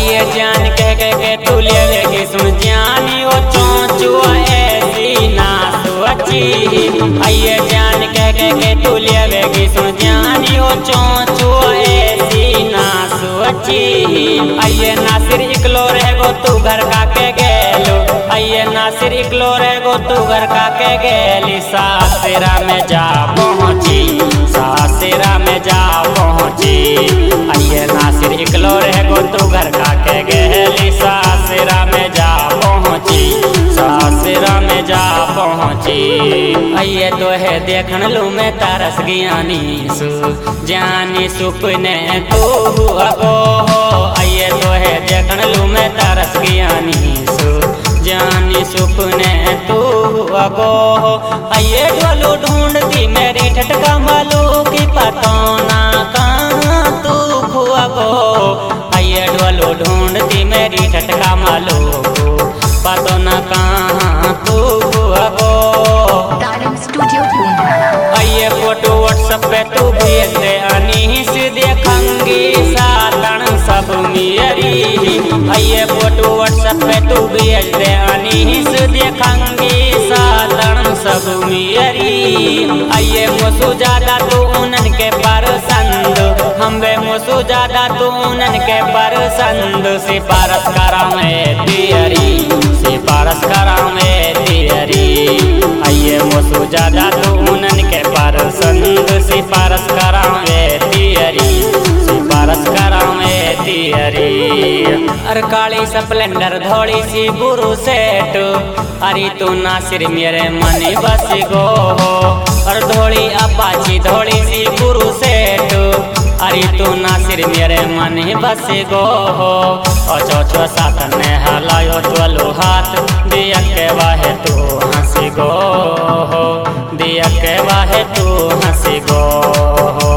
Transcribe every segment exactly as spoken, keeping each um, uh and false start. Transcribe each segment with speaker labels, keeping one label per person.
Speaker 1: आइए जान कह कह के तू ले लेगी सुन जानी ओ चोंचू ऐसी ना सोची। आइए जान कह कह के तू ले लेगी सुन जानी ओ चोंचू ऐसी ना सोची। आइए नासिर इकलो रहेगो तू घर का के गेलो। आइए नासिर इकलो रहेगो तू घर का के गेली। सासरा में जा पहुँची सासरा में जा पहुँची। आइए नासिर इकलो रहेगो तू घर का के गेली। सासरा में जा पहुँची सासरा में जा पहुँची। आइए तो है देखन लू मैं तारस ज्ञानी सु जानी सुपने तू अगो हो। आइए तो है देखन लू मैं तारस ज्ञानी सु जानी सुपने तू अगो हो। आइए ढोलू ढूंढती मेरी ठटका मालू की पतो ना कहाँ तू खुआगो। आइए ढोलू ढूंढती मेरी ठटका मालू पतो ना कहाँ तू खुआगो। आइए फोटो व्हाट्सएप पे तू भेज दे अनीस देखंगी सातन सब मेरी। आइए फोटो व्हाट्सएप पे तू भेज दे अनीस देखंगी सातन सब मेरी। आइए मोसू ज्यादा तू उनन के परसंद हमें मोसू ज्यादा तू उनन के परसंद। सिफारस करा में तेरी सिफारस करा में तेरी। आइए मोसू ज्यादा तू उनन के परसंद सिफारस करा में तेरी सिफारस करा में तेरी। अरे काली स्प्लेंडर धोड़ी सी गुरु सेठ अरे तू नासिर मेरे मनी बस गो हो। और धोड़ी अपाची धोड़ी सी गुरु सेठ अरे तू नासिर मेरे मनी बस गो हो। और चो चो साथ ने हलायो चलो हाथ दिया के वाहे तू हंसी गो हो दिया के वाहे तू हंसी गो हो।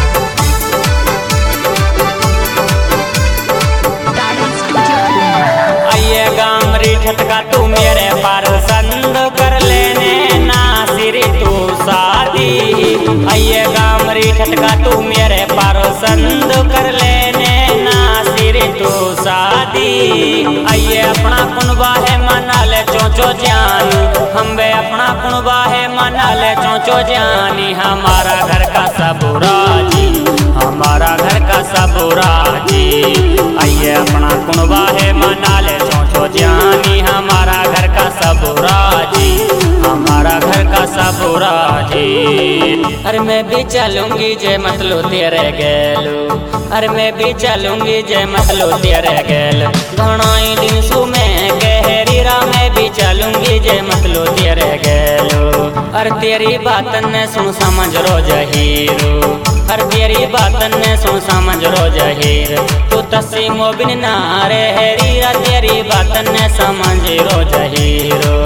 Speaker 1: आइए गामरी ठटका तू मेरे परसंद कर लेने नासिर तू शादी। आइए गामरी ठटका तू मेरे परसंद कर लेने नासिर तू शादी। आइए अपना कुनबा है मना ले चोचो जान हमें अपना कुनबा है मना ले चोचो जानी। हमारा घर का सब राजी हमारा घर का सब राजी। आइए अपना कुनबा है मना ले चोचो जानी। हमारा घर का सब राजी हमारा घर का सब राजी। अरे मैं भी चलूंगी जे मतलो तेरे गेलो। अरे मैं भी चलूंगी जे मतलो तेरे गेलो। घणाई दिन सु में गहरीरा मैं भी चलूंगी जे मतलो तेरे गेलो। अरे तेरी बातन ने सुन समझ रो जहीरो। हर तेरी बातन ने सुन समझ रो जहीर तू तसी मोबिन नारे हेरीरा। तेरी बातन ने समझ रो जहीरो।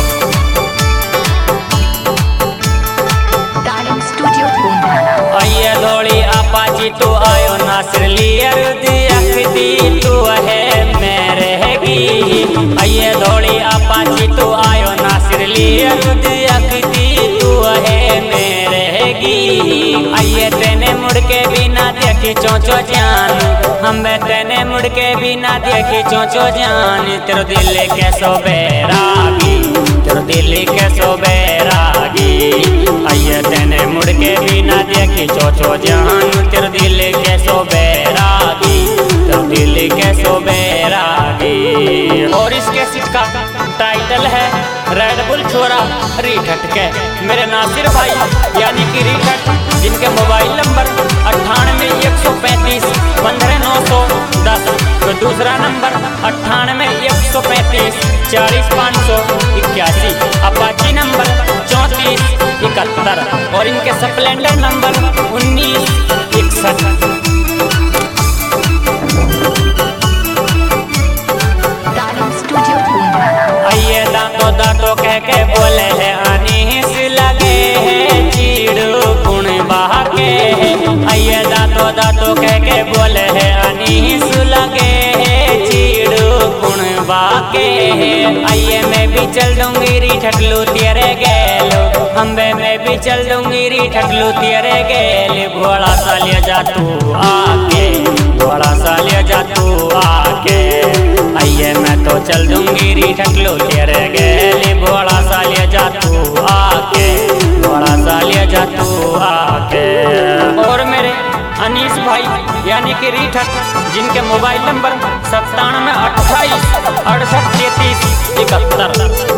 Speaker 1: आइए धोड़ी अपाची तू आयो नासिर लियर दिया तू है मेरेगी। आइए धोड़ी अपाची तू आयो नासिर लियर दिया तू है मेरेगी। आइए तेने मुड़ के भी ना देखी चोचो जान हमें तेने मुड़ के भी ना देखी चोचो जान। तेरो दिल के सो बैरागी तेरो दिल के सो बैरागी। आइए तेने मुड़ के भी ना देखी चोचो जान। तेरो दिल के सो बैरागी तेरो दिल के सो बैरागी। और इसके सिक्का टाइटल है रेड बुल छोरा रीठट के मेरे नासिर भाई यानी कि रीठट जिनके मोबाइल नंबर अट्ठानवे एक सौ पैंतीस पंद्रह नौ सौ दस। तो दूसरा नंबर अट्ठानवे एक सौ पैंतीस चालीस पाँच सौ इक्यासी। अपाची नंबर चौंतीस इकहत्तर और इनके स्प्लेंडर नंबर उन्नीस इकसठ। आइए दांतो दांतो कह के बोले है अनीस लगे है चीड़ू गुण बहाके। आइए दांतो दांतो कह के बोले है अनीस लगे है चीड़ू गुण बहाके। आइए मैं भी चल दूंगी रीठट लू तेरे गेलो। हमें मैं भी चल दूंगी रीठट लू तेरे गेल। घोड़ा सा ले जा तू आके घोड़ा सा ले जा तू आके। रीठक लो तेरे गेली भोला सालिया जा तू आके, भोला सालिया जा तू आके। और मेरे अनीस भाई यानी कि रीठक, जिनके मोबाइल नंबर सत्तानवे अट्ठाईस अड़सठ तैतीस इकहत्तर।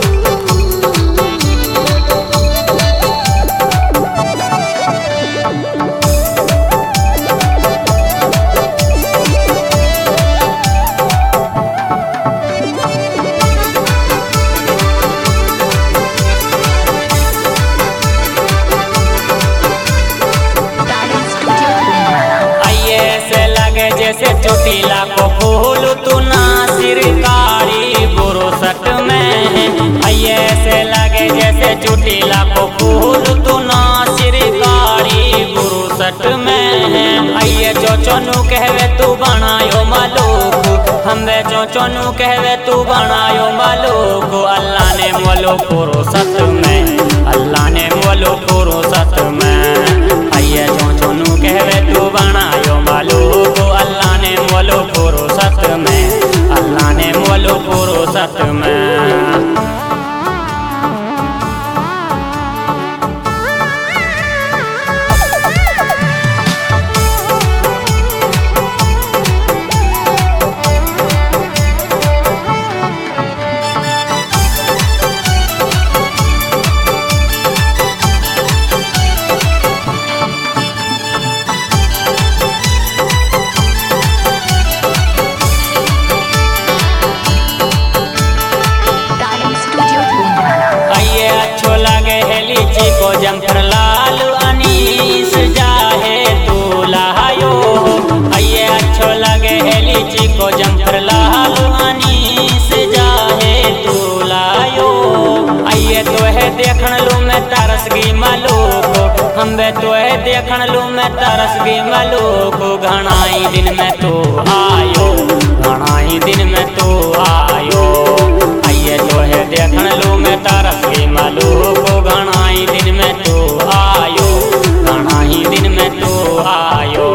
Speaker 1: जैसे चोटीला को फूल तू नासिर कारी बुरुसट में, ऐसे लगे जैसे चोटीला को फूल तू नासिर कारी बुरुसट में। आइए चोचोनू कहवे तू बनायो मालूक, हमें चोचोनू कहवे तू बनायो मालूक। अल्लाह ने मोलो फुरुसत में, अल्लाह ने मोलो फुरुसत में। आइए चोचोनू कहवे तू बनायो मालूक, अल्लाह ने मोलो फुरुसत में, अल्लाह ने मोलो फुरुसत में। को जमकर लाल अनीस जाहे तू लायो, आइए अच्छो लगे है लीची को जमकर लाल अनीस जाहे तू लायो। आइए तो है देखन लू मैं तरस गई मालूक, हमें तो है देखन लू मैं तरस गई मालूक। घनाई दिन में तू आयो, घनाई दिन में तू आयो। आइए तो है देखन लू मैं तरस गई मालूक, घनाई दिन में तू आयो, घनाई दिन में तू आयो।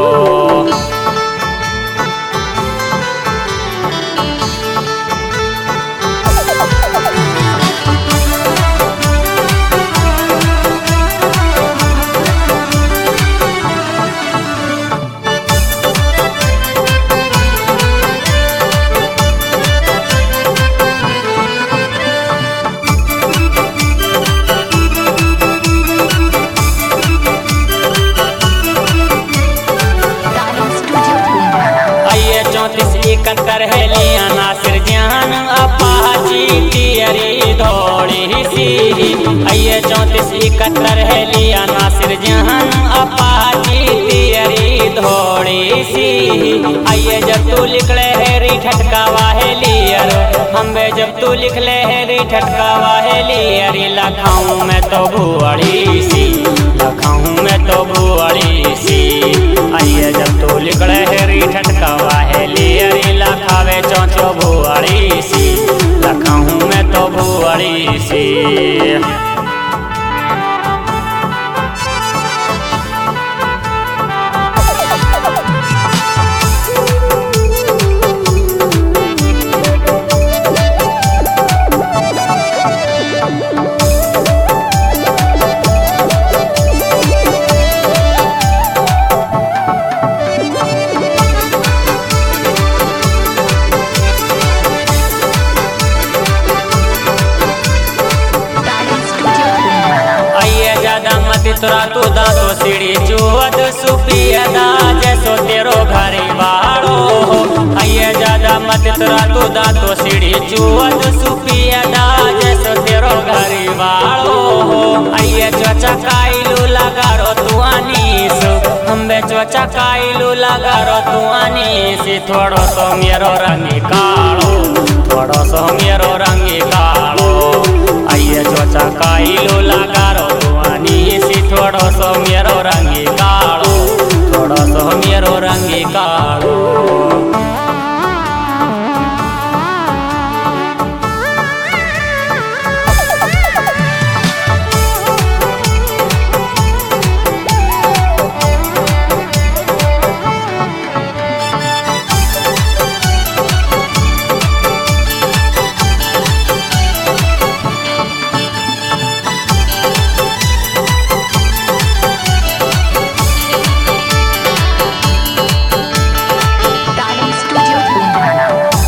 Speaker 1: इकहत्तर है लिया नासिर जान अपाची तियरी धोड़ी सी। आइए चौंतीस इकहत्तर है लिया नासिर जान अपाची तियरी धोड़ी सी। आइए जब तू लिखले है री ठटका वाहे लियर, हमें जब तू लिखले है री ठटका वाहे लियर। लखाऊं मैं तो भुअड़ी सी, लखाऊं मैं तो भुअड़ी सी। आइए जब तू लिखले है री ठटका वाहे लियर, लखावे चौचो भुअड़ी सी, लखाऊं मैं तो भुअड़ी सी। तोरा तू दातो सीढ़ी चुअद सुपियदा जैसो तेरो घरी बाड़ो। आइए ज्यादा मत तोरा तू दातो सीढ़ी चुअद सुपियदा जैसो तेरो घरी बाड़ो। आइए चोचा काइलू लगा रो तू अनीस, हमें चोचा काइलू लगा रो तू अनीस। थोड़ो सो मेरो रंगी कालो, थोड़ो सो मेरो रंगी कालो। आइए चोचा काइलू लगा